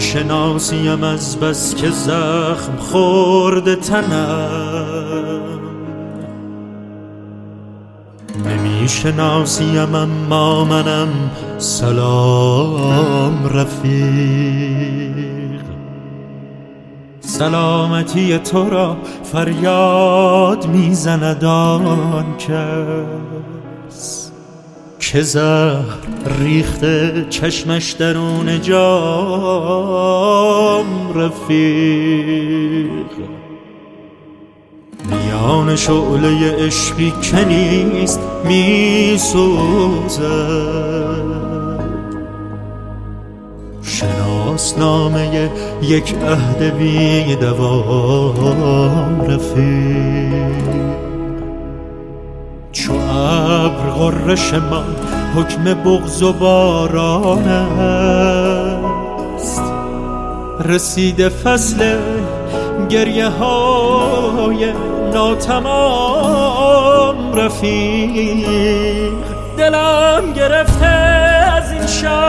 نمیشناسیم از بس که زخم خورده تنم، نمیشناسیم اما منم سلام رفیق. سلامتی تو را فریاد میزند آن کس که زهر ریخته چشمش درون جام رفیق. میان شعله عشقی که نیست میسوزد، شناسنامه یک عهد بی دوام رفیق. چو ابر غرش ما حکم بغض و باران است، رسیده فصل گریه های ناتمام رفیق. دلم گرفته از این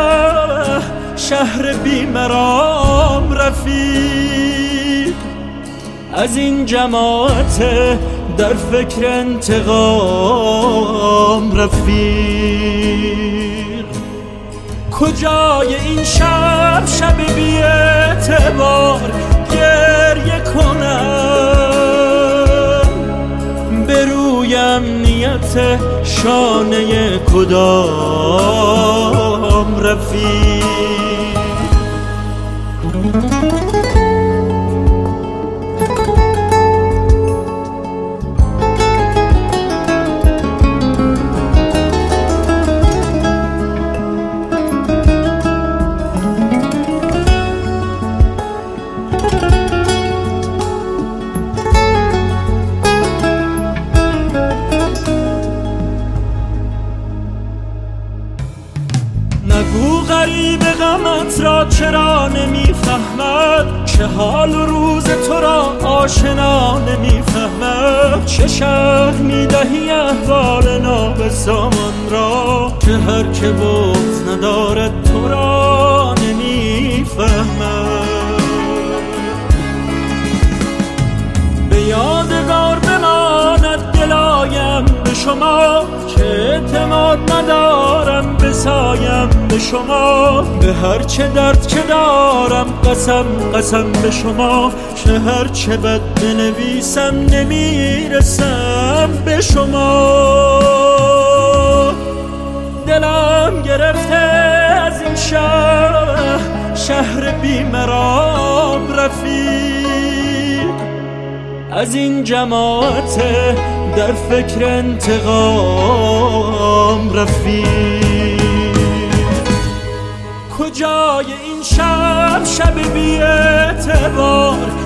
شهر بیمرام رفیق، از این جماعت در فکر انتقام رفیق. کجای این شب بی اعتبار گریه کنم، به روی امنیت شانه کدام رفیق. نگو غریب غمت را چرا نمیفهمد، چه حال و روز تو را آشنا نمیفهمد. چه شرح میدهی احوال نابسامان را که هر که بغض ندارد تو را نمیفهمد. به یادگار بماند دلایم به شما که اعتماد ندارم بسایم به شما. به هر چه درد که دارم قسم به شما که هر چه بد بنویسم نمیرسم به شما. دلم گرفته از این شهر بیمرام رفیق، از این جماعت در فکر انتقام رفیق. کجای این شب بی اعتبار